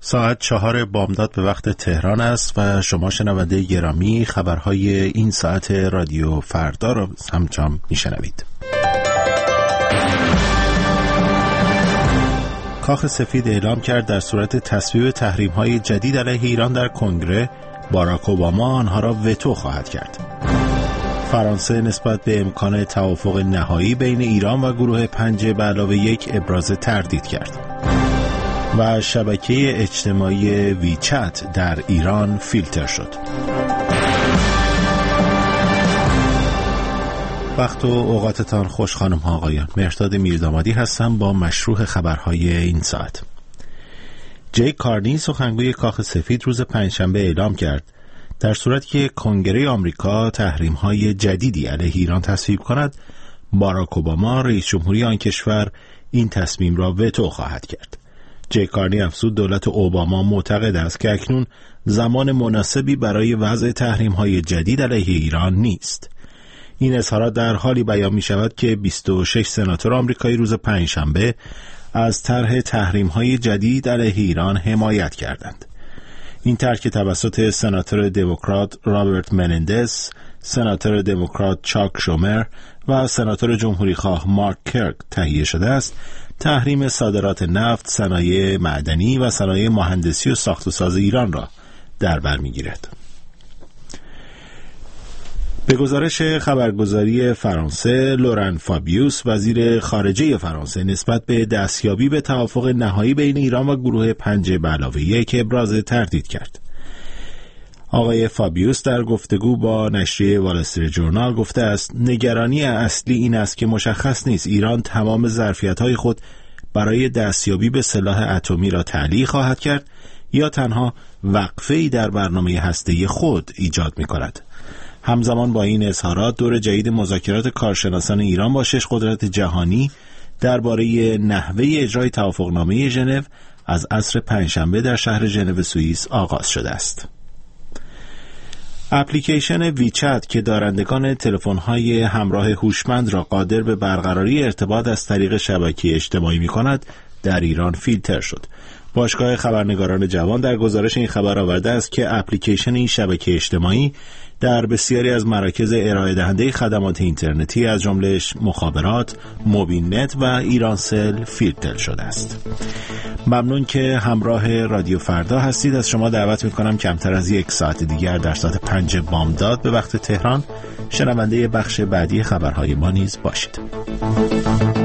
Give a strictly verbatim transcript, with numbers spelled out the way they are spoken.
ساعت چهار بامداد به وقت تهران است و شما شنونده گرامی خبرهای این ساعت رادیو فردا را همچنان میشنوید. کاخ سفید اعلام کرد در صورت تصویب تحریم‌های جدید علیه ایران در کنگره، باراک اوباما آنها را وتو خواهد کرد. فرانسه نسبت به امکان توافق نهایی بین ایران و گروه پنج به علاوه یک ابراز تردید کرد. و شبکه اجتماعی ویچت در ایران فیلتر شد. وقت و اوقاتتان خوش خانم ها آقایان. مهرداد میردامادی هستم با مشروع خبرهای این ساعت. جی کارنی سخنگوی کاخ سفید روز پنجشنبه اعلام کرد در صورتی که کنگره آمریکا تحریم‌های جدیدی علیه ایران تصویب کند، باراک اوباما رئیس جمهوری آن کشور این تصمیم را وتو خواهد کرد. جی کارنی افزود دولت اوباما معتقد است که اکنون زمان مناسبی برای وضع تحریم‌های جدید علیه ایران نیست. این اظهارات در حالی بیان می‌شود که بیست و شش سناتور آمریکایی روز پنجشنبه از طرح تحریم‌های جدید علیه ایران حمایت کردند. این طرح که توسط سناتور دموکرات رابرت منندز، سناتور دموکرات چاک شومر و سناتور جمهوری‌خواه مارک کرک تهیه شده است، تحریم صادرات نفت، صنایع معدنی و صنایع مهندسی و ساخت و ساز ایران را در بر می‌گیرد. به گزارش خبرگزاری فرانسه، لوران فابیوس وزیر خارجه فرانسه نسبت به دستیابی به توافق نهایی بین ایران و گروه پنج به علاوه یک ابراز تردید کرد. آقای فابیوس در گفتگو با نشریه وال استریت جورنال گفته است نگرانی اصلی این است که مشخص نیست ایران تمام ظرفیت‌های خود برای دستیابی به سلاح اتمی را تعلیق خواهد کرد یا تنها وقفه‌ای در برنامه هسته‌ای خود ایجاد می‌کند. همزمان با این اظهارات دور جدید مذاکرات کارشناسان ایران با شش قدرت جهانی درباره نحوه اجرای توافقنامه ژنو از عصر پنجشنبه در شهر ژنو سوئیس آغاز شده است. اپلیکیشن ویچت که دارندگان تلفن‌های همراه هوشمند را قادر به برقراری ارتباط از طریق شبکه اجتماعی می‌کند، در ایران فیلتر شد. باشگاه خبرنگاران جوان در گزارش این خبر آورده است که اپلیکیشن این شبکه اجتماعی در بسیاری از مراکز ارائه دهنده خدمات اینترنتی از جمله مخابرات، موبیل نت و ایرانسل فیلتر شده است. ممنون که همراه رادیو فردا هستید. از شما دعوت میکنم کمتر از یک ساعت دیگر در ساعت پنج بامداد به وقت تهران شنونده بخش بعدی خبرهای ما نیز باشید.